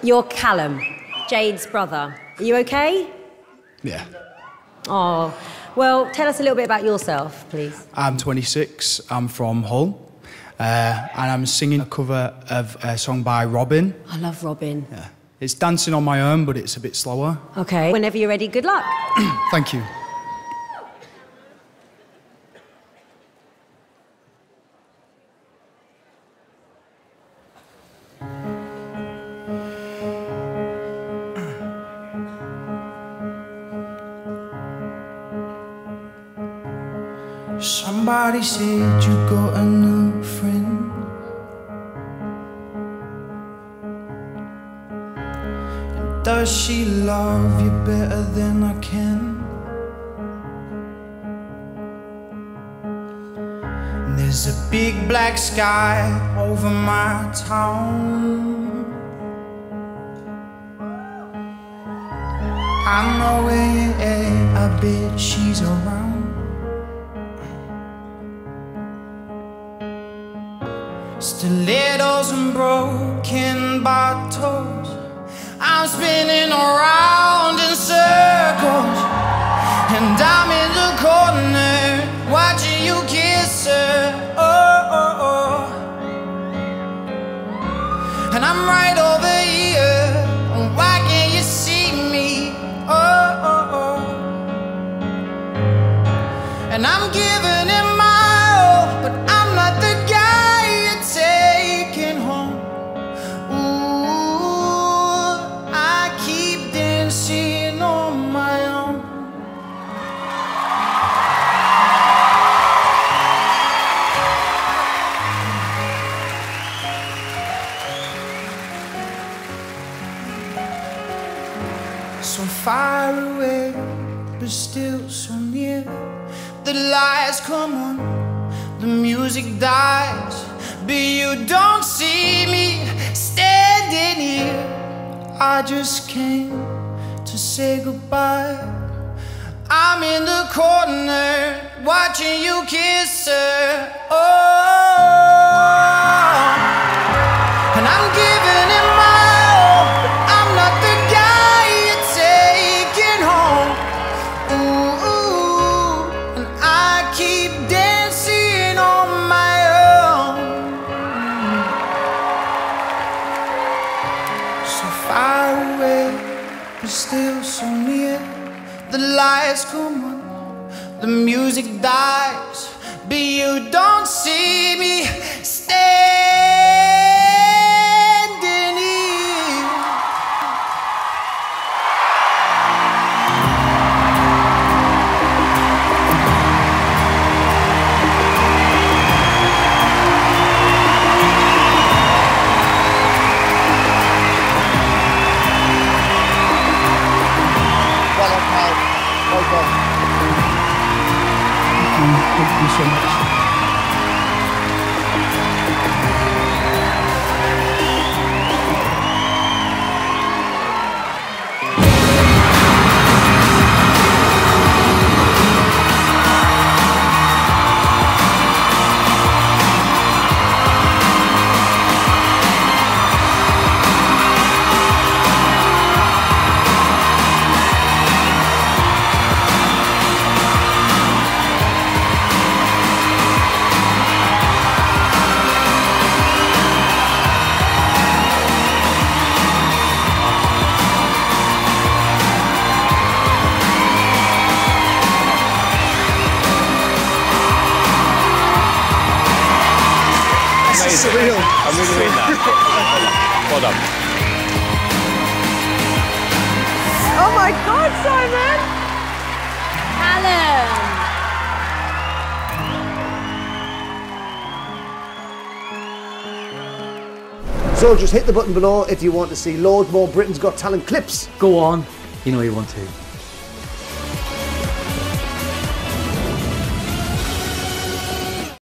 You're Callum, Jade's brother. Are you okay? Yeah. Oh, well, tell us a little bit about yourself, please. I'm 26, I'm from Hull, and I'm singing a cover of a song by Robin. I love Robin. Yeah. It's Dancing on My Own, but it's a bit slower. Okay, whenever you're ready, good luck. Thank you. Somebody said you got a new friend. And does she love you better than I can? And there's a big black sky over my town. I know where you're at, I bet she's around. Stilettos and broken bottles, I'm spinning around in circles, and I'm in the corner watching you kiss her. Oh, oh, oh. And I'm right over here, why can't you see me? Oh, oh, oh. And I'm giving it my all, but I'm not the guy taking home. Ooh, I keep dancing on my own. So far away, but still so near. The lights come on, the music dies, but you don't see me standing here. I just came to say goodbye. I'm in the corner watching you kiss her. Oh, and I'm giving it my all, but I'm not the guy you're taking home. Ooh, and I keep dancing on my own. So far away, but still so near. The lights come on, the music dies, but you don't see me standing here. Well done, pal. Well done. Thank you so much. Surreal. I'm really doing that. Well done. Oh my God, Simon! Callum! So just hit the button below if you want to see loads more Britain's Got Talent clips. Go on, you know you want to.